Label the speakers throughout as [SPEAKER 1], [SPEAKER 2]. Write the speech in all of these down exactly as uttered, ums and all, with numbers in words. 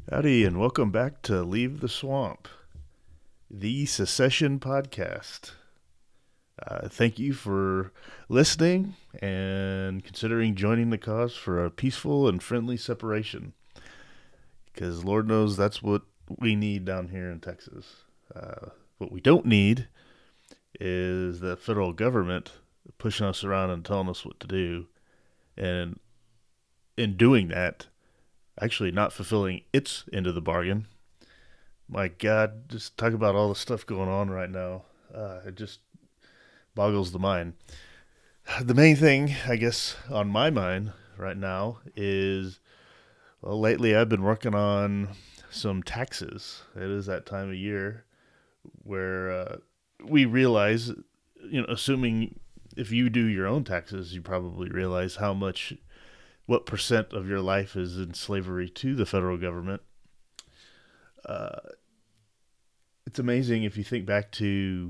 [SPEAKER 1] Howdy, and welcome back to Leave the Swamp, the secession podcast. Uh, thank you for listening and considering joining the cause for a peaceful and friendly separation. Because Lord knows that's what we need down here in Texas. Uh, what we don't need is the federal government pushing us around and telling us what to do. And in doing that, actually not fulfilling its end of the bargain. My God, just talk about all the stuff going on right now. Uh, it just boggles the mind. The main thing, I guess, on my mind right now is, well, lately I've been working on some taxes. It is that time of year where uh, we realize, you know, assuming if you do your own taxes, you probably realize how much what percent of your life is in slavery to the federal government. Uh, it's amazing if you think back to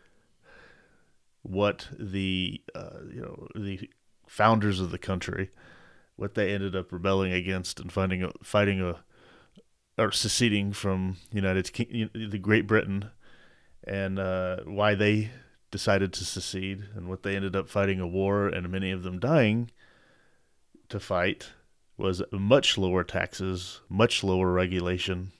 [SPEAKER 1] what the uh, you know the founders of the country, what they ended up rebelling against and fighting a, fighting a or seceding from United the Great Britain, and uh, why they decided to secede, and what they ended up fighting a war, and many of them dying to fight was much lower taxes, much lower regulation.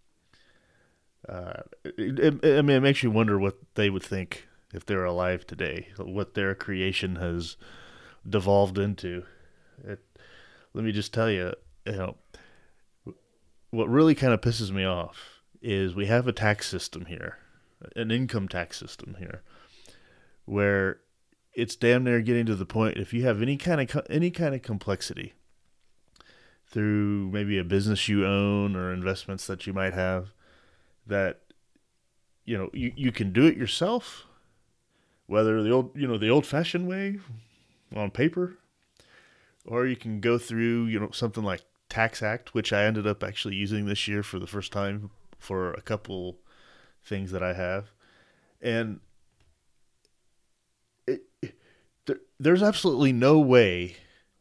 [SPEAKER 1] Uh, it, it, I mean, it makes you wonder what they would think if they're alive today, what their creation has devolved into. It, let me just tell you, you know, what really kind of pisses me off is we have a tax system here, an income tax system here, where it's damn near getting to the point if you have any kind of any kind of complexity through maybe a business you own or investments that you might have, that you know you, you can do it yourself, whether the old you know the old fashioned way on paper, or you can go through you know something like Tax Act, which I ended up actually using this year for the first time for a couple things that I have. And It, there, there's absolutely no way,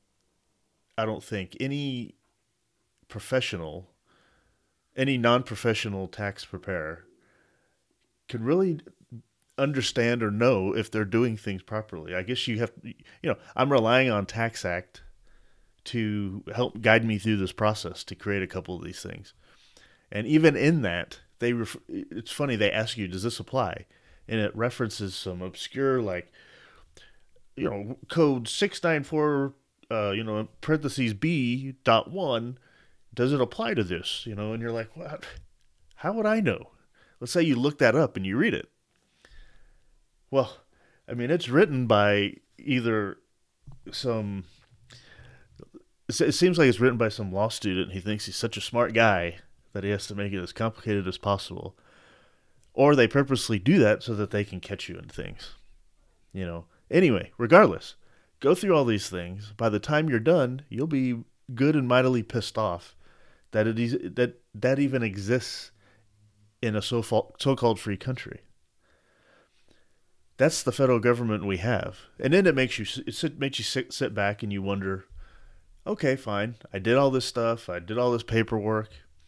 [SPEAKER 1] I don't think, any professional, any non-professional tax preparer can really understand or know if they're doing things properly. I guess you have, you know, I'm relying on Tax Act to help guide me through this process to create a couple of these things. And even in that, they ref- it's funny, they ask you, does this apply? And it references some obscure, like, you know, code six nine four, uh, you know, parentheses B dot one, does it apply to this? You know, and you're like, what? How would I know? Let's say you look that up and you read it. Well, I mean, it's written by either some, it seems like it's written by some law student. He thinks he's such a smart guy that he has to make it as complicated as possible. Or they purposely do that so that they can catch you in things, you know. Anyway, regardless, go through all these things. By the time you're done, you'll be good and mightily pissed off that it is, that that even exists in a so so-called free country. That's the federal government we have, and then it makes you it makes you sit, sit back and you wonder, okay, fine, I did all this stuff, I did all this paperwork.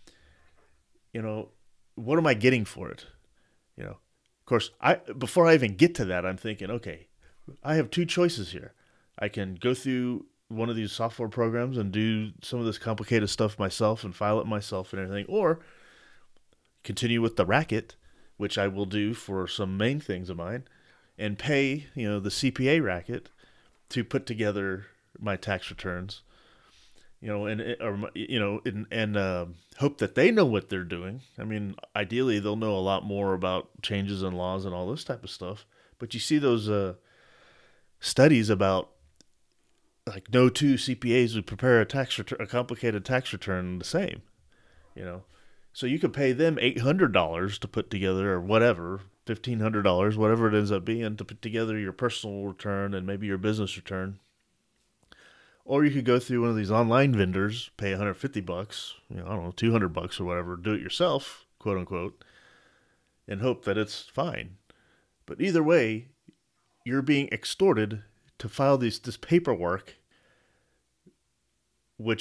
[SPEAKER 1] You know, what am I getting for it? You know, of course, I before I even get to that, I'm thinking, okay, I have two choices here. I can go through one of these software programs and do some of this complicated stuff myself and file it myself and everything, or continue with the racket, which I will do for some main things of mine, and pay, you know, the C P A racket to put together my tax returns, you know, and or you know, and, and uh, hope that they know what they're doing. I mean, ideally, they'll know a lot more about changes in laws and all this type of stuff. But you see those uh, studies about like no two C P As would prepare a tax return, a complicated tax return the same, you know. So you could pay them eight hundred dollars to put together, or whatever, fifteen hundred dollars, whatever it ends up being, to put together your personal return and maybe your business return. Or you could go through one of these online vendors, pay one hundred fifty bucks, you know, I don't know, two hundred bucks or whatever, do it yourself, quote unquote, and hope that it's fine. But either way, you're being extorted to file these this paperwork, which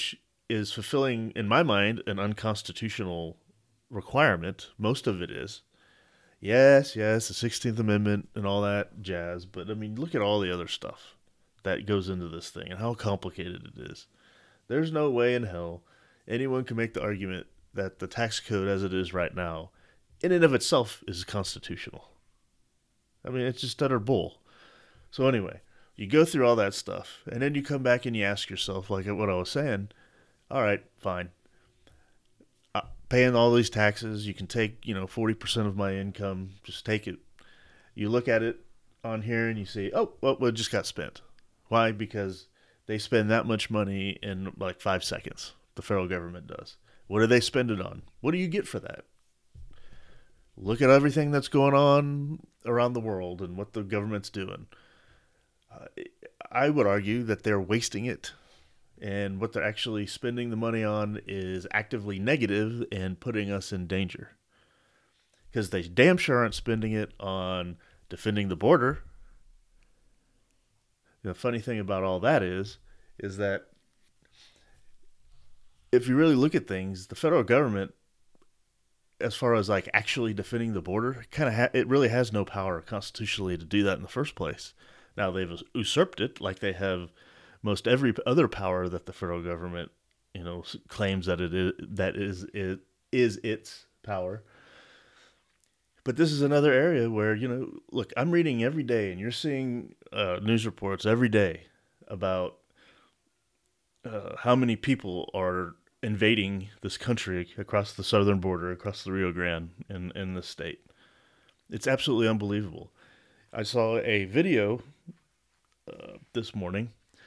[SPEAKER 1] is fulfilling, in my mind, an unconstitutional requirement. Most of it is. Yes, yes, the sixteenth Amendment and all that jazz. But, I mean, look at all the other stuff that goes into this thing and how complicated it is. There's no way in hell anyone can make the argument that the tax code as it is right now, in and of itself, is constitutional. I mean, it's just utter bull. So anyway, you go through all that stuff, and then you come back and you ask yourself, like what I was saying, all right, fine. Uh, paying all these taxes, you can take, you know, forty percent of my income, just take it. You look at it on here and you say, oh, well, it just got spent. Why? Because they spend that much money in like five seconds. The federal government does. What do they spend it on? What do you get for that? Look at everything that's going on around the world and what the government's doing. Uh, I would argue that they're wasting it, and what they're actually spending the money on is actively negative and putting us in danger. Because they damn sure aren't spending it on defending the border. The funny thing about all that is, is that if you really look at things, the federal government, as far as like actually defending the border, kind of ha- it really has no power constitutionally to do that in the first place. Now they've usurped it, like they have most every other power that the federal government, you know, claims that it is that is it is its power. But this is another area where, you know, look, I'm reading every day, and you're seeing uh, news reports every day about uh, how many people are invading this country across the southern border, across the Rio Grande in, in this state. It's absolutely unbelievable. I saw a video uh, this morning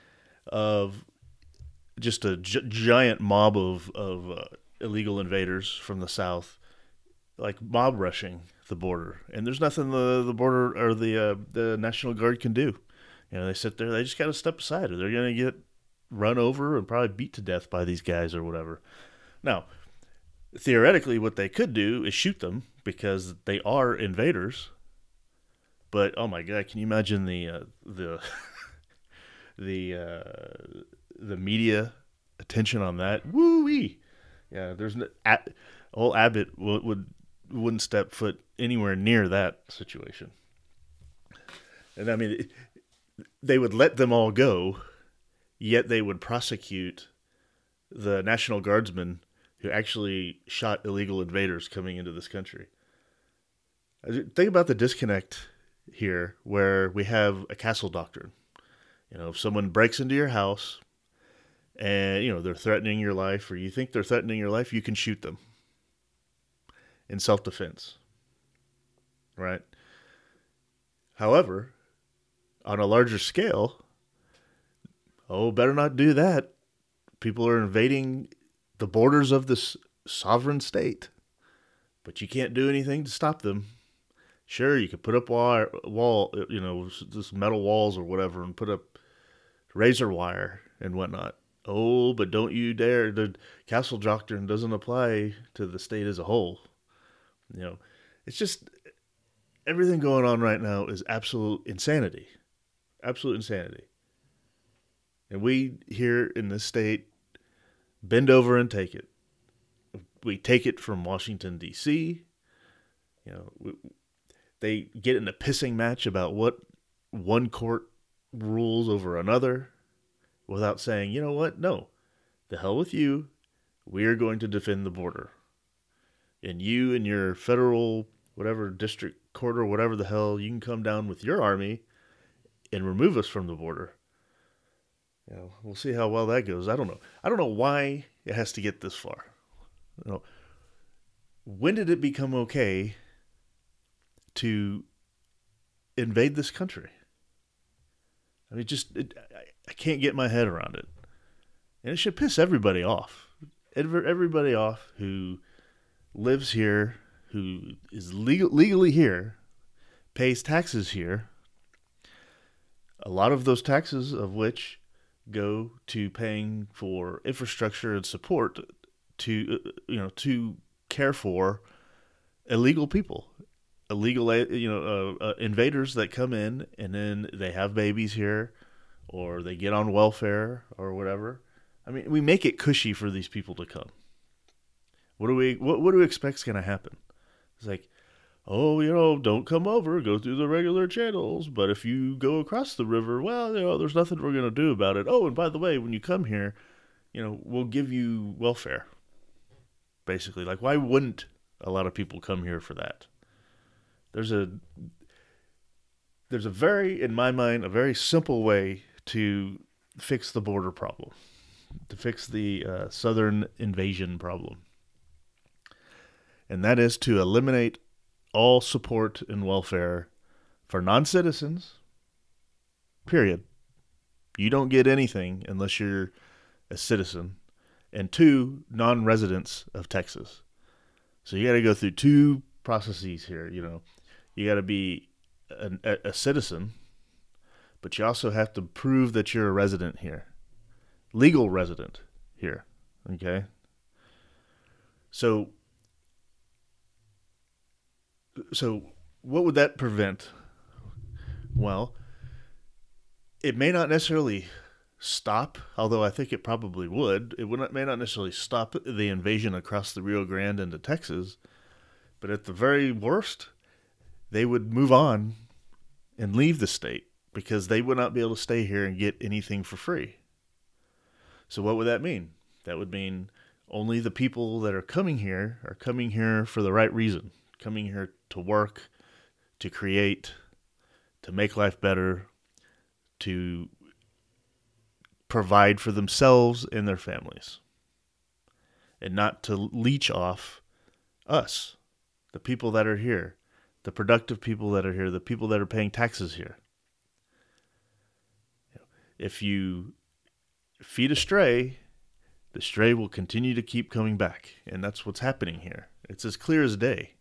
[SPEAKER 1] of just a gi- giant mob of, of uh, illegal invaders from the south, like mob rushing the border. And there's nothing the, the border or the uh, the National Guard can do. You know, they sit there, they just got to step aside, or they're going to get run over and probably beat to death by these guys or whatever. Now, theoretically, what they could do is shoot them because they are invaders. But oh my God, can you imagine the uh, the the uh, the media attention on that? Woo-wee! Yeah, there's no, at, old Abbott would, would wouldn't step foot anywhere near that situation. And I mean, it, they would let them all go, yet they would prosecute the National Guardsmen who actually shot illegal invaders coming into this country. Think about the disconnect here, where we have a castle doctrine. You know, if someone breaks into your house and, you know, they're threatening your life, or you think they're threatening your life, you can shoot them in self-defense, right? However, on a larger scale, oh, better not do that. People are invading the borders of this sovereign state, but you can't do anything to stop them. Sure, you could put up wire, wall, you know, just metal walls or whatever, and put up razor wire and whatnot. Oh, but don't you dare. The castle doctrine doesn't apply to the state as a whole. You know, it's just everything going on right now is absolute insanity. Absolute insanity. And we here in this state bend over and take it. We take it from Washington, D C. You know, we, they get in a pissing match about what one court rules over another without saying, you know what? No, the hell with you. We are going to defend the border. And you and your federal, whatever, district court or whatever the hell, you can come down with your army and remove us from the border. You know, we'll see how well that goes. I don't know. I don't know why it has to get this far. You know, when did it become okay to invade this country? I mean, just it, I, I can't get my head around it, and it should piss everybody off. Everybody off who lives here, who is legal, legally here, pays taxes here. A lot of those taxes of which go to paying for infrastructure and support to, you know, to care for illegal people, illegal, you know, uh, uh, invaders that come in and then they have babies here, or they get on welfare or whatever. I mean, we make it cushy for these people to come. What do we? What, what do we expect's going to happen? It's like, oh, you know, don't come over, go through the regular channels. But if you go across the river, well, you know, there's nothing we're going to do about it. Oh, and by the way, when you come here, you know, we'll give you welfare. Basically, like, why wouldn't a lot of people come here for that? There's a, there's a very, in my mind, a very simple way to fix the border problem, to fix the uh, southern invasion problem. And that is to eliminate all support and welfare for non-citizens, period. You don't get anything unless you're a citizen. And two, non-residents of Texas. So you got to go through two processes here. You know, you got to be a, a, a citizen, but you also have to prove that you're a resident here. Legal resident here. Okay? So, so what would that prevent? Well, it may not necessarily stop, although I think it probably would. It would not, may not necessarily stop the invasion across the Rio Grande into Texas, but at the very worst, they would move on and leave the state because they would not be able to stay here and get anything for free. So what would that mean? That would mean only the people that are coming here are coming here for the right reason, coming here to work, to create, to make life better, to provide for themselves and their families, and not to leech off us, the people that are here, the productive people that are here, the people that are paying taxes here. If you feed a stray, the stray will continue to keep coming back, and that's what's happening here. It's as clear as day.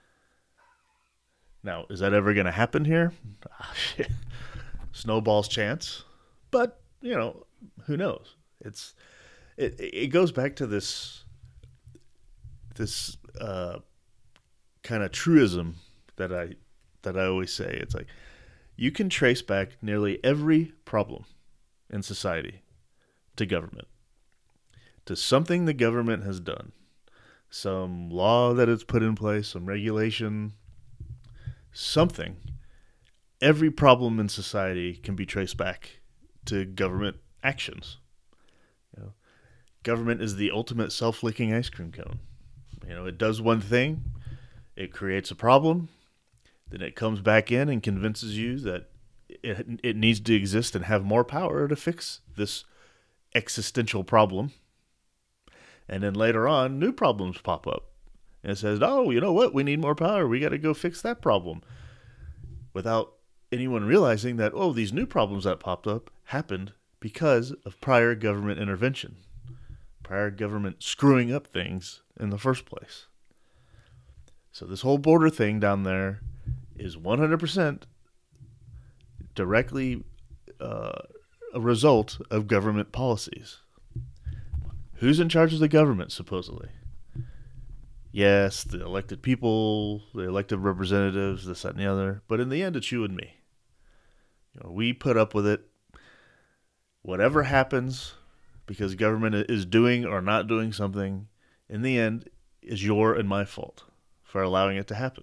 [SPEAKER 1] Now, is that ever going to happen here? Ah, shit. Snowball's chance, but you know, who knows? It's it. It goes back to this this uh, kind of truism that I that I always say. It's like you can trace back nearly every problem in society to government, to something the government has done, some law that it's put in place, some regulation, something. Every problem in society can be traced back to government actions. You know, government is the ultimate self-licking ice cream cone. You know, it does one thing, it creates a problem, then it comes back in and convinces you that it it needs to exist and have more power to fix this existential problem. And then later on, new problems pop up. And it says, oh, you know what? We need more power. We got to go fix that problem. Without anyone realizing that, oh, these new problems that popped up happened because of prior government intervention, prior government screwing up things in the first place. So this whole border thing down there is one hundred percent directly uh, a result of government policies. Who's in charge of the government, supposedly? Yes, the elected people, the elected representatives, this, that, and the other. But in the end, it's you and me. You know, we put up with it. Whatever happens, because government is doing or not doing something, in the end, is your and my fault for allowing it to happen.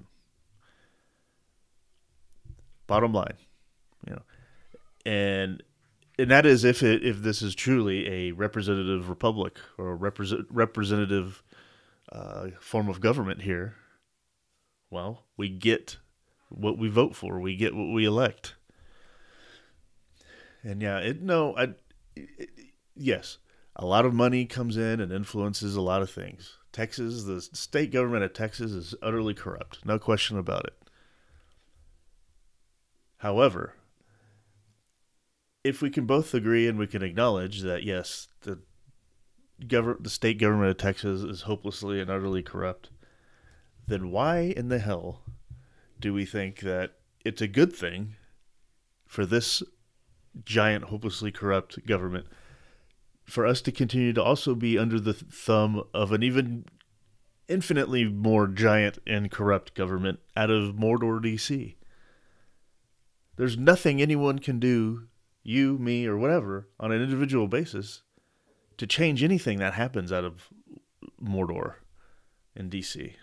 [SPEAKER 1] Bottom line, you know, and and that is if it if this is truly a representative republic or a represent, representative uh, form of government here. Well, we get what we vote for. We get what we elect. And yeah, it no, I it, yes, a lot of money comes in and influences a lot of things. Texas, the state government of Texas is utterly corrupt. No question about it. However, if we can both agree and we can acknowledge that, yes, the government, the state government of Texas is hopelessly and utterly corrupt, then why in the hell do we think that it's a good thing for this giant, hopelessly corrupt government for us to continue to also be under the thumb of an even infinitely more giant and corrupt government out of Mordor, D C? There's nothing anyone can do, you, me, or whatever, on an individual basis to change anything that happens out of Mordor in D C.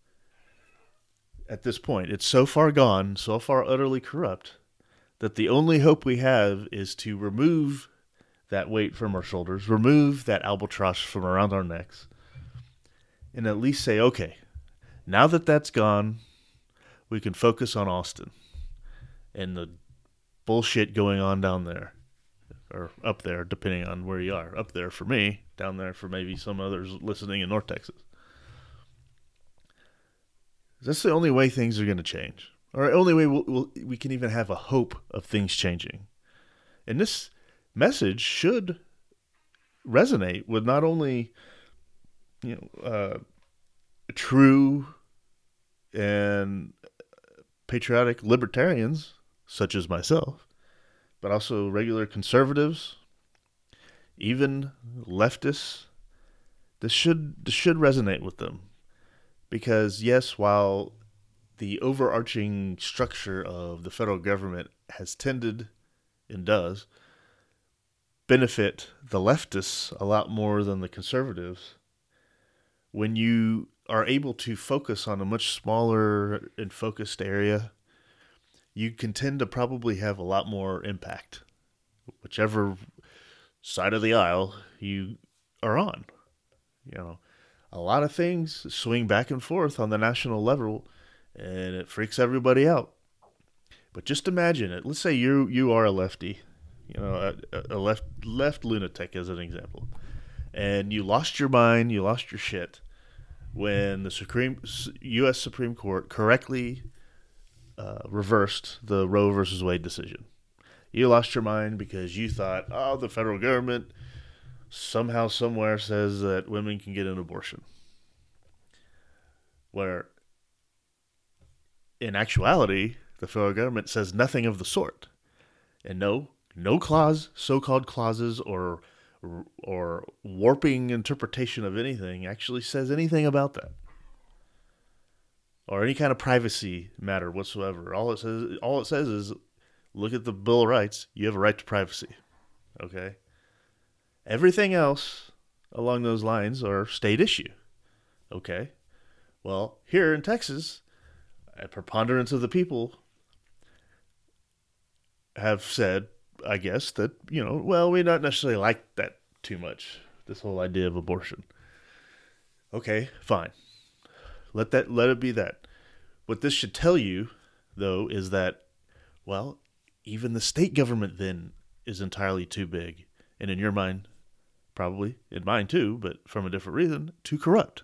[SPEAKER 1] At this point, it's so far gone, so far utterly corrupt, that the only hope we have is to remove that weight from our shoulders, remove that albatross from around our necks, and at least say, okay, now that that's gone, we can focus on Austin and the bullshit going on down there, or up there, depending on where you are. Up there for me, down there for maybe some others listening in North Texas. That's the only way things are going to change, or the only way we'll, we'll, we can even have a hope of things changing. And this message should resonate with not only, you know, uh, true and patriotic libertarians such as myself, but also regular conservatives, even leftists. This should this should resonate with them. Because, yes, while the overarching structure of the federal government has tended, and does, benefit the leftists a lot more than the conservatives, when you are able to focus on a much smaller and focused area, you can tend to probably have a lot more impact, whichever side of the aisle you are on. You know, a lot of things swing back and forth on the national level, and it freaks everybody out. But just imagine it. Let's say you you are a lefty, you know, a, a left left lunatic as an example, and you lost your mind, you lost your shit when the Supreme U S Supreme Court correctly uh, reversed the Roe versus Wade decision. You lost your mind because you thought, oh, the federal government somehow, somewhere says that women can get an abortion. Where, in actuality, the federal government says nothing of the sort. And no, no clause, so-called clauses or or warping interpretation of anything actually says anything about that. Or any kind of privacy matter whatsoever. All it says, all it says is, look at the Bill of Rights, you have a right to privacy. Okay? Everything else along those lines are state issue. Okay? Well, here in Texas, a preponderance of the people have said, I guess, that, you know, well, we not necessarily like that too much, this whole idea of abortion. Okay, fine. Let that let it be that. What this should tell you, though, is that, well, even the state government then is entirely too big. And in your mind, probably, in mine too, but from a different reason, too corrupt.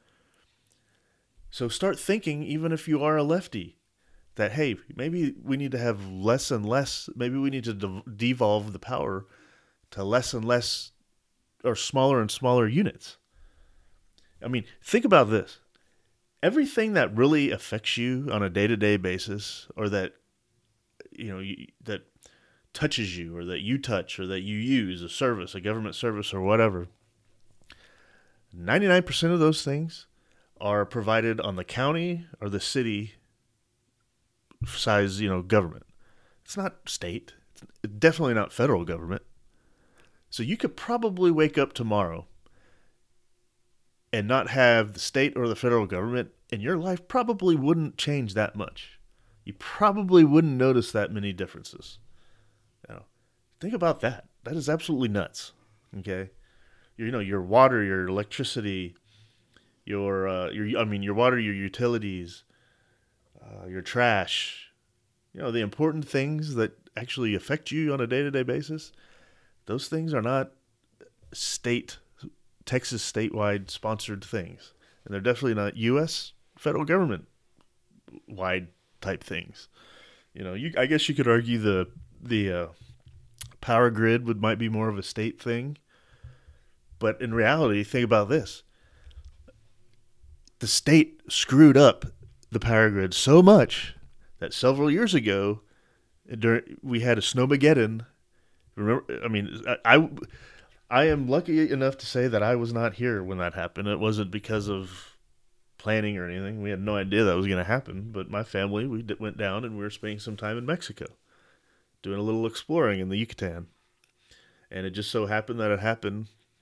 [SPEAKER 1] So start thinking, even if you are a lefty, that, hey, maybe we need to have less and less, maybe we need to de- devolve the power to less and less, or smaller and smaller units. I mean, think about this. Everything that really affects you on a day-to-day basis, or that, you know, you, that touches you, or that you touch, or that you use, a service, a government service, or whatever, ninety-nine percent of those things are provided on the county or the city size, you know, government. It's not state. It's definitely not federal government. So you could probably wake up tomorrow and not have the state or the federal government, and your life probably wouldn't change that much. You probably wouldn't notice that many differences. You know, think about that. That is absolutely nuts. Okay, you know, your water, your electricity, your uh, your I mean, your water, your utilities, uh, your trash. You know, the important things that actually affect you on a day-to-day basis. Those things are not state, Texas statewide sponsored things, and they're definitely not U S federal government wide type things. You know, you I guess you could argue the the uh, power grid would might be more of a state thing, but in reality, think about this: the state screwed up the power grid so much that several years ago, during, we had a snowmageddon. Remember, I mean, I, I, I am lucky enough to say that I was not here when that happened. It wasn't because of planning or anything. We had no idea that was going to happen. But my family, we went down and we were spending some time in Mexico, doing a little exploring in the Yucatan. And it just so happened that it happened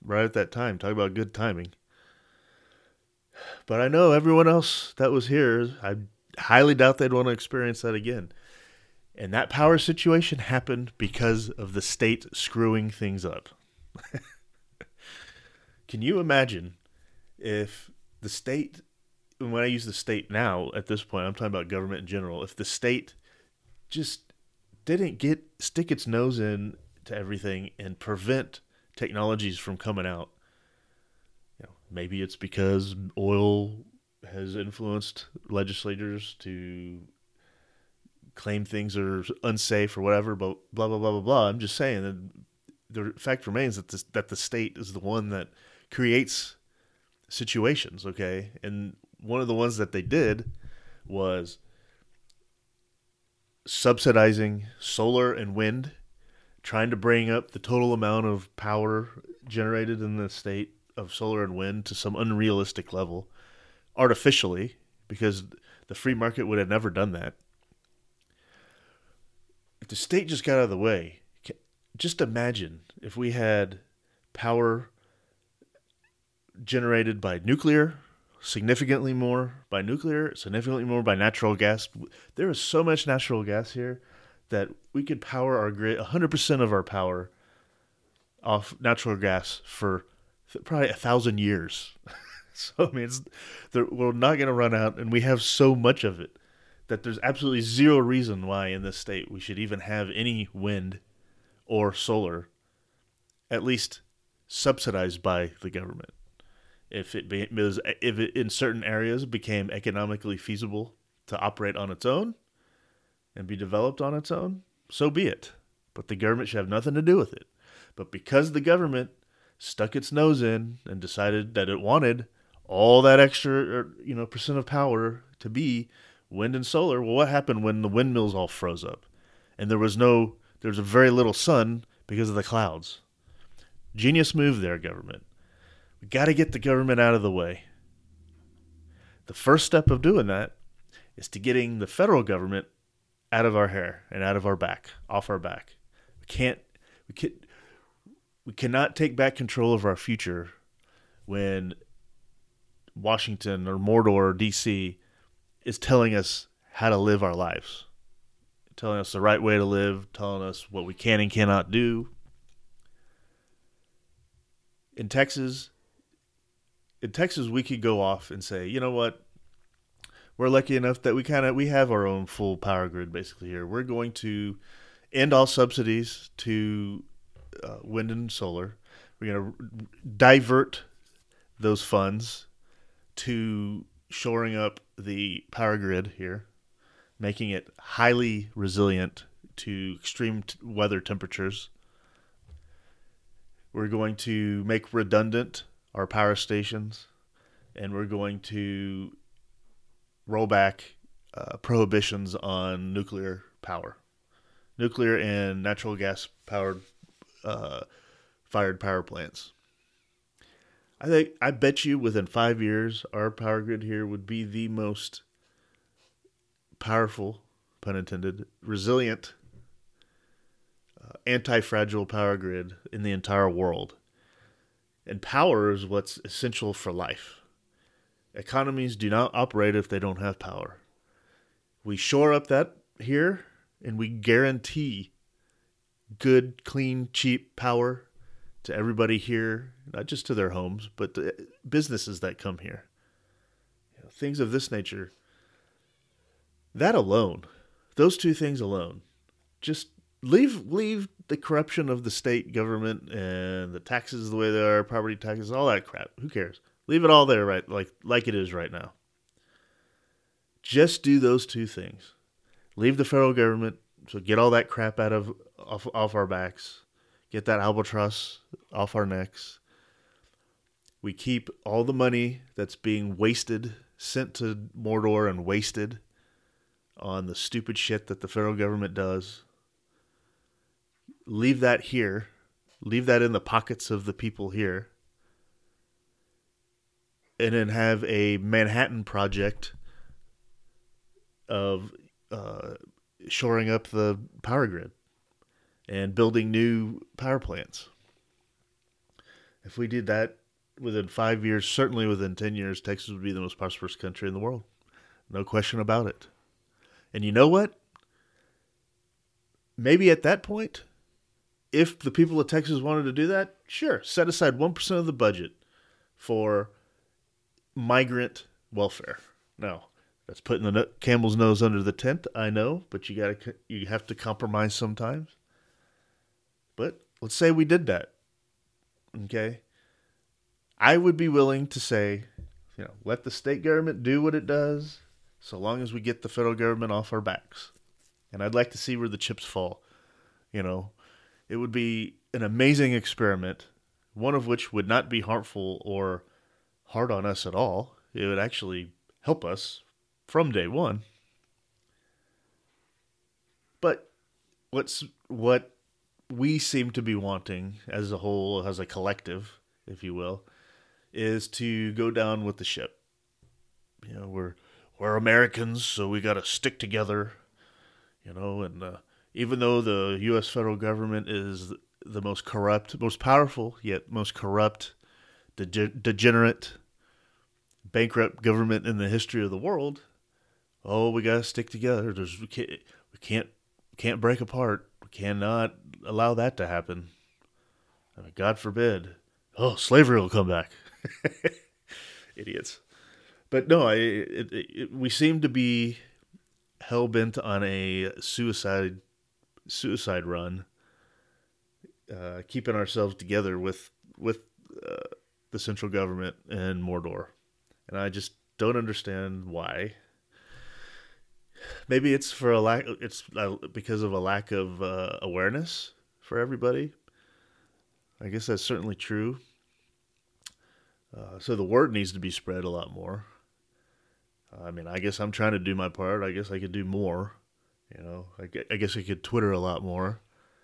[SPEAKER 1] right at that time. Talk about good timing. But I know everyone else that was here, I highly doubt they'd want to experience that again. And that power situation happened because of the state screwing things up. Can you imagine if the state, when I use the state now at this point, I'm talking about government in general, if the state just didn't get stick its nose in to everything and prevent technologies from coming out. You know, maybe it's because oil has influenced legislators to claim things are unsafe or whatever, but blah blah blah blah blah. I'm just saying that the fact remains that this, that the state is the one that creates situations, okay? And one of the ones that they did was subsidizing solar and wind, trying to bring up the total amount of power generated in the state of solar and wind to some unrealistic level artificially, because the free market would have never done that. If the state just got out of the way, just imagine if we had power generated by nuclear, significantly more by nuclear, significantly more by natural gas. There is so much natural gas here that we could power our grid, one hundred percent of our power off natural gas for probably a thousand years. So, I mean, it's, we're not going to run out, and we have so much of it that there's absolutely zero reason why in this state we should even have any wind or solar, at least subsidized by the government. If it be, if it in certain areas became economically feasible to operate on its own and be developed on its own, so be it. But the government should have nothing to do with it. But because the government stuck its nose in and decided that it wanted all that extra, you know, percent of power to be wind and solar, well, what happened when the windmills all froze up and there was no, there was a very little sun because of the clouds? Genius move there, government. We got to get the government out of the way. The first step of doing that is to getting the federal government out of our hair and out of our back, off our back. We can't, we can, we cannot take back control of our future when Washington or Mordor or D C is telling us how to live our lives, telling us the right way to live, telling us what we can and cannot do. In Texas, in Texas, we could go off and say, you know what? We're lucky enough that we kind of we have our own full power grid basically here. We're going to end all subsidies to uh, wind and solar. We're going to divert those funds to shoring up the power grid here, making it highly resilient to extreme t- weather temperatures. We're going to make redundant our power stations, and we're going to roll back uh, prohibitions on nuclear power, nuclear and natural gas powered uh, fired power plants. I think I bet you within five years, our power grid here would be the most powerful, pun intended, resilient, uh, anti-fragile power grid in the entire world. And power is what's essential for life. Economies do not operate if they don't have power. We shore up that here, and we guarantee good, clean, cheap power to everybody here, not just to their homes, but the businesses that come here. You know, things of this nature. That alone, those two things alone, just leave leave the corruption of the state government and the taxes the way they are, property taxes, all that crap. Who cares? Leave it all there, right? Like like it is right now. Just do those two things. Leave the federal government, so get all that crap out of off off our backs. Get that albatross off our necks. We keep all the money that's being wasted, sent to Mordor and wasted on the stupid shit that the federal government does. Leave that here. Leave that in the pockets of the people here. And then have a Manhattan Project of uh, shoring up the power grid and building new power plants. If we did that within five years, certainly within ten years, Texas would be the most prosperous country in the world. No question about it. And you know what? Maybe at that point, if the people of Texas wanted to do that, sure, set aside one percent of the budget for migrant welfare. Now, that's putting the camel's nose under the tent, I know, but you got to you have to compromise sometimes. But let's say we did that. Okay? I would be willing to say, you know, let the state government do what it does so long as we get the federal government off our backs. And I'd like to see where the chips fall. You know, it would be an amazing experiment, one of which would not be harmful or hard on us at all. It would actually help us from day one. But what's what we seem to be wanting as a whole, as a collective, if you will, is to go down with the ship. You know, we're we're Americans, so we got to stick together. You know, and uh, even though the U S federal government is the most corrupt, most powerful, yet most corrupt, dege- degenerate, bankrupt government in the history of the world, oh, we got to stick together. There's we can't we can't can't break apart. We cannot allow that to happen. I mean, God forbid. Oh, slavery will come back. Idiots. But no, I it, it, it, we seem to be hell bent on a suicide suicide run, uh, keeping ourselves together with with uh, the central government and Mordor, and I just don't understand why. Maybe it's for a lack. It's uh, because of a lack of uh, awareness for everybody. I guess that's certainly true. Uh, so the word needs to be spread a lot more. I mean, I guess I'm trying to do my part. I guess I could do more. You know, I, I guess I could Twitter a lot more.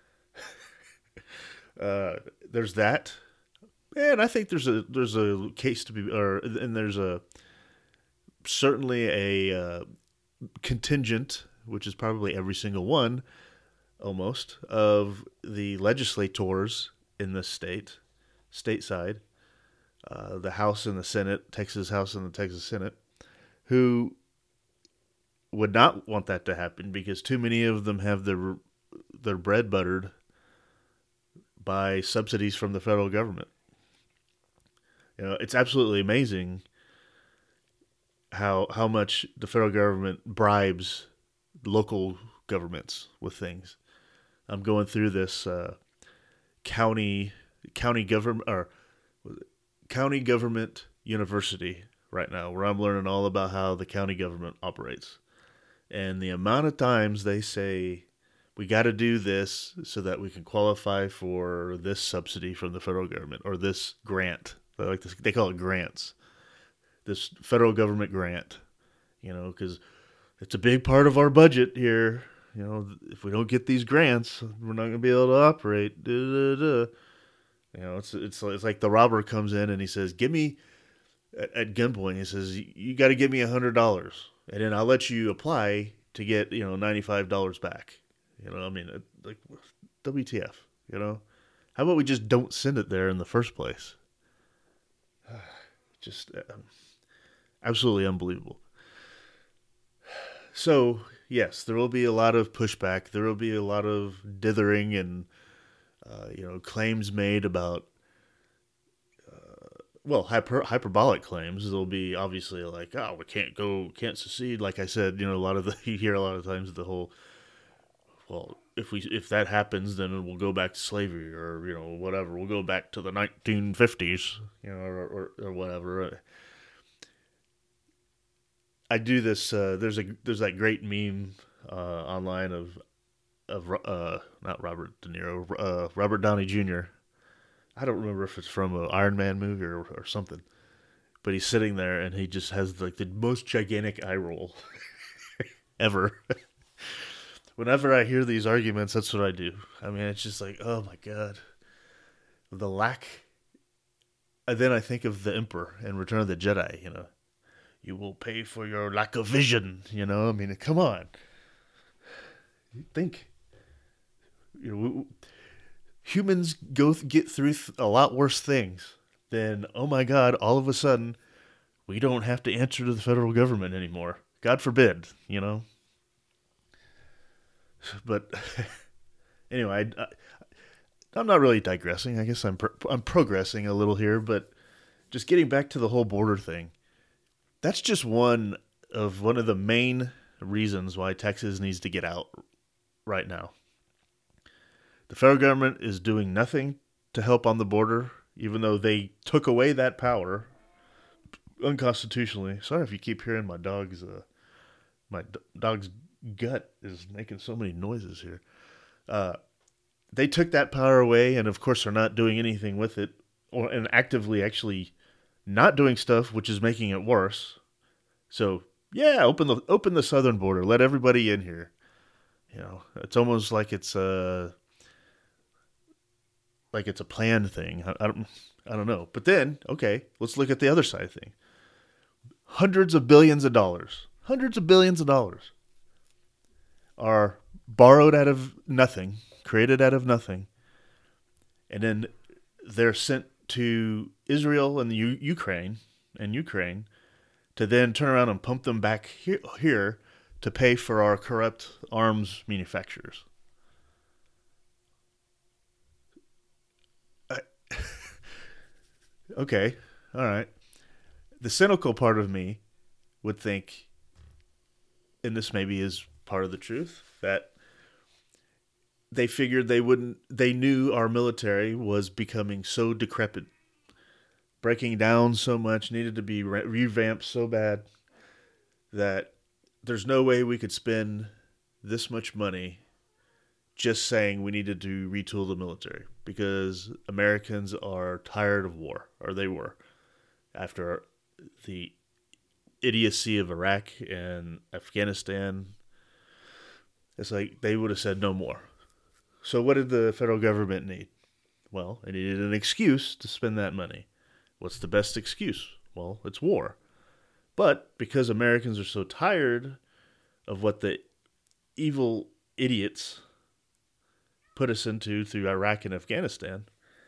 [SPEAKER 1] uh, there's that, and I think there's a there's a case to be, or and there's a certainly a uh, contingent, which is probably every single one, almost, of the legislators in this state, stateside, uh, the House and the Senate, Texas House and the Texas Senate, who would not want that to happen because too many of them have their their bread buttered by subsidies from the federal government. You know, it's absolutely amazing how how much the federal government bribes local governments with things. I'm going through this uh, county county government or county government university right now, where I'm learning all about how the county government operates. And the amount of times they say, we got to do this so that we can qualify for this subsidy from the federal government or this grant. They like this, they call it grants. This federal government grant, you know, because it's a big part of our budget here. You know, if we don't get these grants, we're not going to be able to operate. Duh, duh, duh. You know, it's it's it's like the robber comes in and he says, "Give me." At gunpoint, he says, you got to give me a hundred dollars, and then I'll let you apply to get, you know, ninety-five dollars back. You know, I mean, like, W T F, you know? How about we just don't send it there in the first place? Just um, absolutely unbelievable. So, yes, there will be a lot of pushback. There will be a lot of dithering and, uh, you know, claims made about well, hyper, hyperbolic claims. They'll be obviously like, oh, we can't go, can't secede. Like I said, you know, a lot of the, you hear a lot of times the whole, well, if we, if that happens, then we'll go back to slavery or, you know, whatever. We'll go back to the nineteen fifties, you know, or, or, or whatever. I do this, uh, there's a, there's that great meme, uh, online of, of, uh, not Robert De Niro, uh, Robert Downey Junior I don't remember if it's from an Iron Man movie or, or something, but he's sitting there and he just has like the most gigantic eye roll ever. Whenever I hear these arguments, that's what I do. I mean, it's just like, oh my God, the lack. And then I think of the Emperor in Return of the Jedi, you know, you will pay for your lack of vision, you know, I mean, come on. Think, you know, humans go th- get through th- a lot worse things, then oh my God, all of a sudden we don't have to answer to the federal government anymore. God forbid, you know. But anyway, I, I, I'm not really digressing. I guess I'm pro- I'm progressing a little here, but just getting back to the whole border thing. That's just one of one of the main reasons why Texas needs to get out right now. The federal government is doing nothing to help on the border, even though they took away that power unconstitutionally. Sorry if you keep hearing my dog's uh, my d- dog's gut is making so many noises here. Uh, they took that power away, and of course, are not doing anything with it, or and actively actually not doing stuff, which is making it worse. So yeah, open the open the southern border, let everybody in here. You know, it's almost like it's a like it's a planned thing. I, I don't I don't know. But then, okay, let's look at the other side of things. Hundreds of billions of dollars, hundreds of billions of dollars are borrowed out of nothing, created out of nothing, and then they're sent to Israel and the U- Ukraine and Ukraine to then turn around and pump them back here, here to pay for our corrupt arms manufacturers. I, okay, all right. The cynical part of me would think, and this maybe is part of the truth, that they figured they wouldn't, they knew our military was becoming so decrepit, breaking down so much, needed to be re- revamped so bad that there's no way we could spend this much money just saying we needed to retool the military, because Americans are tired of war, or they were, after the idiocy of Iraq and Afghanistan. It's like they would have said no more. So what did the federal government need? Well, it needed an excuse to spend that money. What's the best excuse? Well, it's war. But because Americans are so tired of what the evil idiots put us into through Iraq and Afghanistan,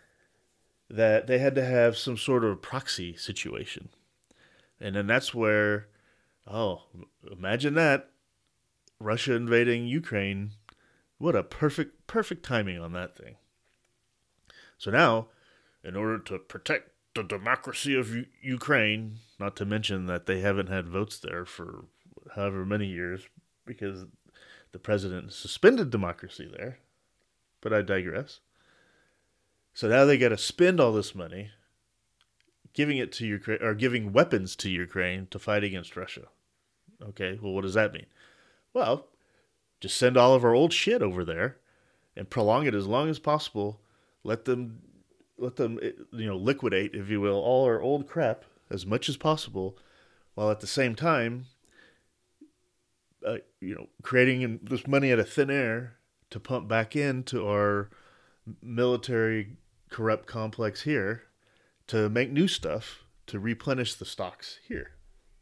[SPEAKER 1] that they had to have some sort of proxy situation. And then that's where, oh, imagine that. Russia invading Ukraine. What a perfect, perfect timing on that thing. So now, in order to protect the democracy of U- Ukraine, not to mention that they haven't had votes there for however many years because the president suspended democracy there, but I digress. So now they got to spend all this money giving it to Ukraine, or giving weapons to Ukraine to fight against Russia. Okay, well, what does that mean? Well, just send all of our old shit over there and prolong it as long as possible. Let them, let them, you know, liquidate, if you will, all our old crap as much as possible, while at the same time, uh, you know, creating this money out of thin air to pump back into our military corrupt complex here to make new stuff to replenish the stocks here.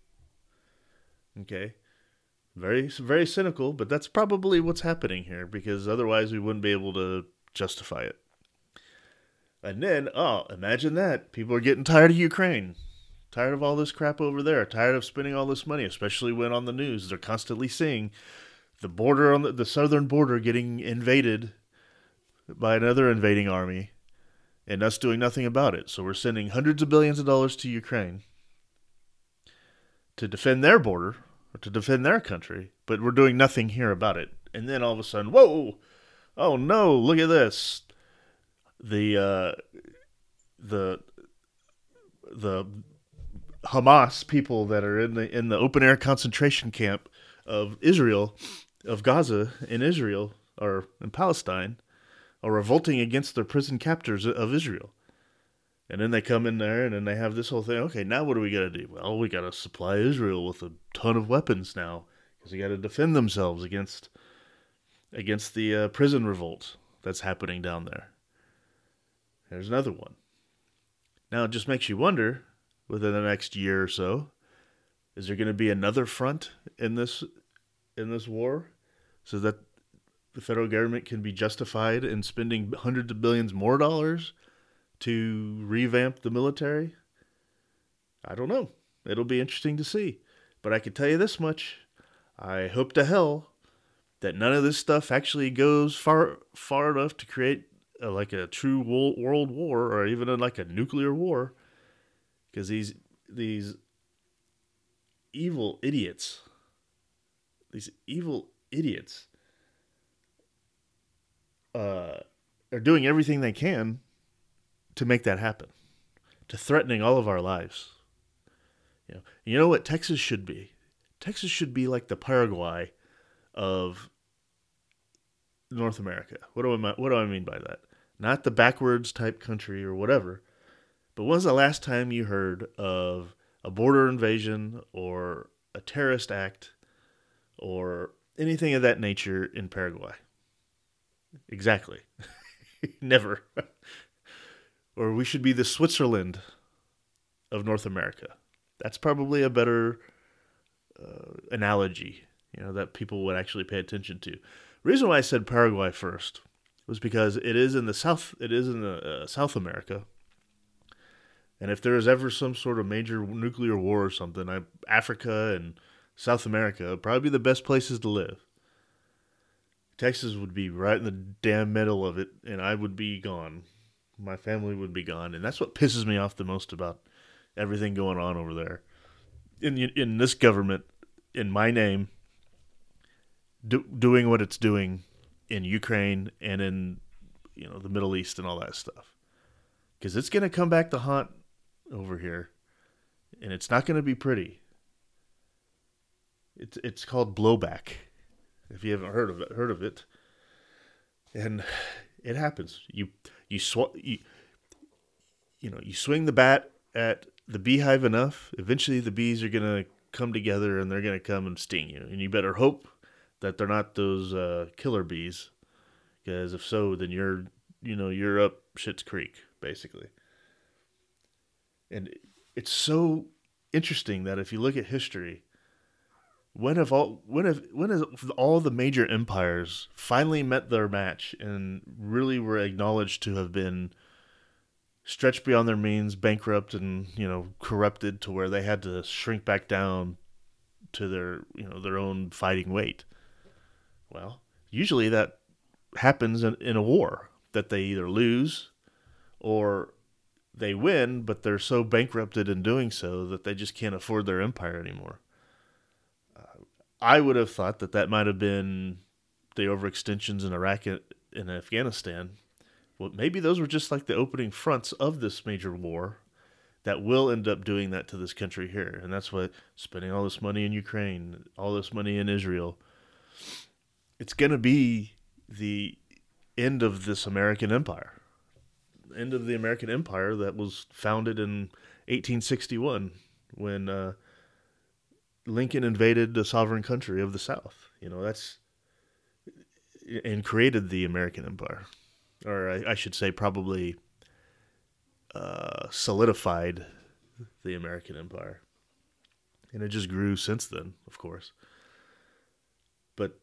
[SPEAKER 1] Okay. Very, very cynical, but that's probably what's happening here, because otherwise we wouldn't be able to justify it. And then, oh, imagine that. People are getting tired of Ukraine. Tired of all this crap over there. Tired of spending all this money, especially when on the news they're constantly seeing the border on the, the southern border getting invaded by another invading army and us doing nothing about it. So we're sending hundreds of billions of dollars to Ukraine to defend their border, or to defend their country, but we're doing nothing here about it. And then all of a sudden, whoa, oh no, look at this. The, uh, the, the Hamas people that are in the, in the open air concentration camp of Israel, of Gaza in Israel, or in Palestine, are revolting against their prison captors of Israel. And then they come in there and then they have this whole thing. Okay, now what do we got to do? Well, we got to supply Israel with a ton of weapons now, because they got to defend themselves against against the uh, prison revolt that's happening down there. There's another one. Now it just makes you wonder, within the next year or so, is there going to be another front in this in this war, so that the federal government can be justified in spending hundreds of billions more dollars to revamp the military? I don't know. It'll be interesting to see. But I can tell you this much. I hope to hell that none of this stuff actually goes far far enough to create a, like a true world war or even a, like a nuclear war. Because these these evil idiots, these evil idiots uh, are doing everything they can to make that happen, to threatening all of our lives. You know, you know what Texas should be? Texas should be like the Paraguay of North America. What do I what do I mean by that? Not the backwards type country or whatever, but when's the last time you heard of a border invasion or a terrorist act or anything of that nature in Paraguay? Exactly. Never. Or we should be the Switzerland of North America. That's probably a better uh, analogy, you know, that people would actually pay attention to. The reason why I said Paraguay first was because it is in the South. It is in the, uh, South America, and if there is ever some sort of major nuclear war or something, I, Africa and South America would probably be the best places to live. Texas would be right in the damn middle of it, and I would be gone. My family would be gone, and that's what pisses me off the most about everything going on over there. In in this government, in my name, do, doing what it's doing in Ukraine and in, you know, the Middle East and all that stuff, because it's going to come back to haunt over here, and it's not going to be pretty. It's it's called blowback. If you haven't heard of it, heard of it, and it happens. You you sw- you you know you swing the bat at the beehive enough, eventually the bees are gonna come together and they're gonna come and sting you. And you better hope that they're not those uh, killer bees, because if so, then you're you know you're up shit's creek basically. And it's so interesting that if you look at history, when have all when have when has all the major empires finally met their match and really were acknowledged to have been stretched beyond their means, bankrupt, and you know corrupted to where they had to shrink back down to their you know their own fighting weight? Well, usually that happens in, in a war, that they either lose or they win, but they're so bankrupted in doing so that they just can't afford their empire anymore. Uh, I would have thought that that might have been the overextensions in Iraq and Afghanistan. Well, maybe those were just like the opening fronts of this major war that will end up doing that to this country here. And that's what spending all this money in Ukraine, all this money in Israel, it's going to be the end of this American empire. End of the American empire that was founded in eighteen sixty-one when uh, Lincoln invaded the sovereign country of the South. You know, that's and created the American empire. Or I, I should say probably uh, solidified the American empire. And it just grew since then, of course. But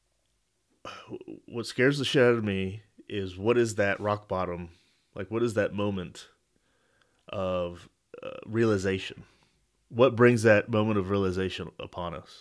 [SPEAKER 1] what scares the shit out of me is, what is that rock bottom? Like, what is that moment of uh, realization? What brings that moment of realization upon us?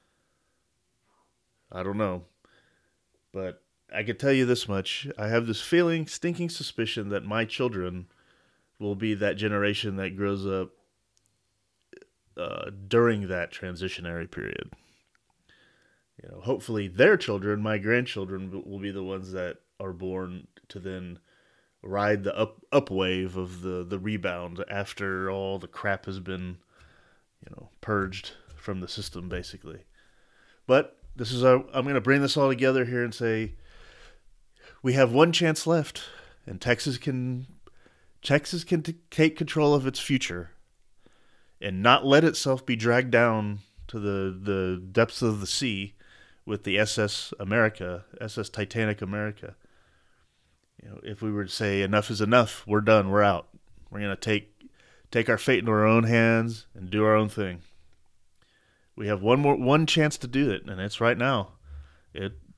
[SPEAKER 1] I don't know. But I can tell you this much. I have this feeling, stinking suspicion, that my children will be that generation that grows up uh, during that transitionary period. You know, hopefully their children, my grandchildren, will be the ones that are born to then ride the up up wave of the, the rebound after all the crap has been, you know, purged from the system, basically. But this is our, I'm going to bring this all together here and say, we have one chance left, and Texas can Texas can t- take control of its future and not let itself be dragged down to the, the depths of the sea with the S S America, S S Titanic America. You know, if we were to say enough is enough, we're done, we're out. We're going to take take our fate into our own hands and do our own thing. We have one more one chance to do it, and it's right now. It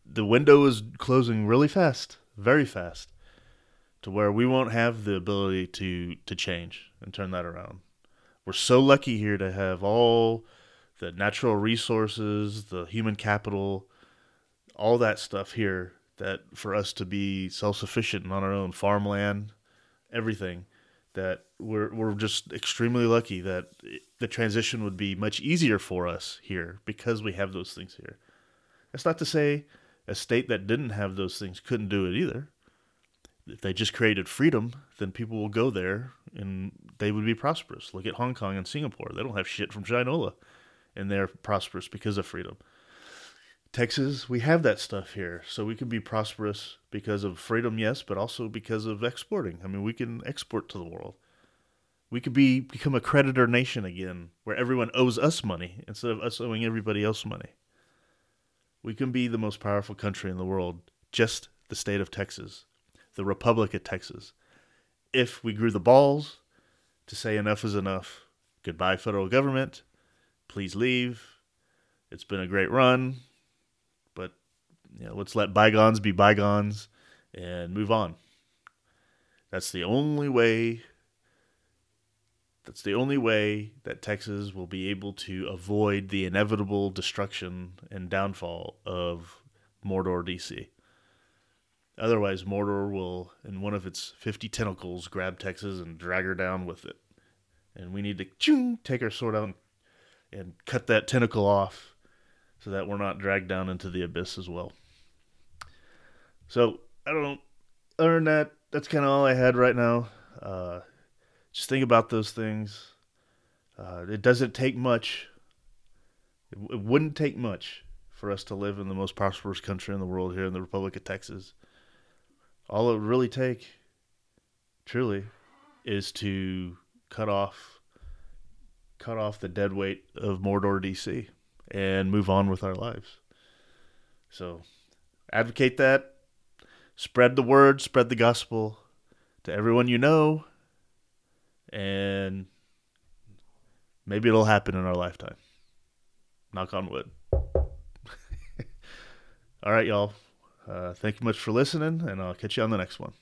[SPEAKER 1] the window is closing really fast, very fast, to where we won't have the ability to to change and turn that around. We're so lucky here to have all the natural resources, the human capital, all that stuff here, that for us to be self-sufficient on our own farmland, everything, that we're we're just extremely lucky that the transition would be much easier for us here because we have those things here. That's not to say a state that didn't have those things couldn't do it either. If they just created freedom, then people will go there and they would be prosperous. Look at Hong Kong and Singapore. They don't have shit from Shinola, and they're prosperous because of freedom. Texas, we have that stuff here, so we can be prosperous because of freedom, yes, but also because of exporting. I mean, we can export to the world. We could be become a creditor nation again, where everyone owes us money instead of us owing everybody else money. We can be the most powerful country in the world, just the state of Texas, the Republic of Texas. If we grew the balls to say enough is enough, goodbye federal government, please leave. It's been a great run, but you know, let's let bygones be bygones and move on. That's the only way. That's the only way that Texas will be able to avoid the inevitable destruction and downfall of Mordor, D C. Otherwise, Mordor will, in one of its fifty tentacles, grab Texas and drag her down with it. And we need to ching, take our sword out and, and cut that tentacle off so that we're not dragged down into the abyss as well. So, I don't know. Other than that, that's kind of all I had right now. Uh, just think about those things. Uh, it doesn't take much. It, it wouldn't take much for us to live in the most prosperous country in the world here in the Republic of Texas. All it would really take, truly, is to cut off cut off the dead weight of Mordor, D C and move on with our lives. So, advocate that. Spread the word, spread the gospel to everyone you know, and maybe it'll happen in our lifetime. Knock on wood. All right, y'all. Uh, thank you much for listening, and I'll catch you on the next one.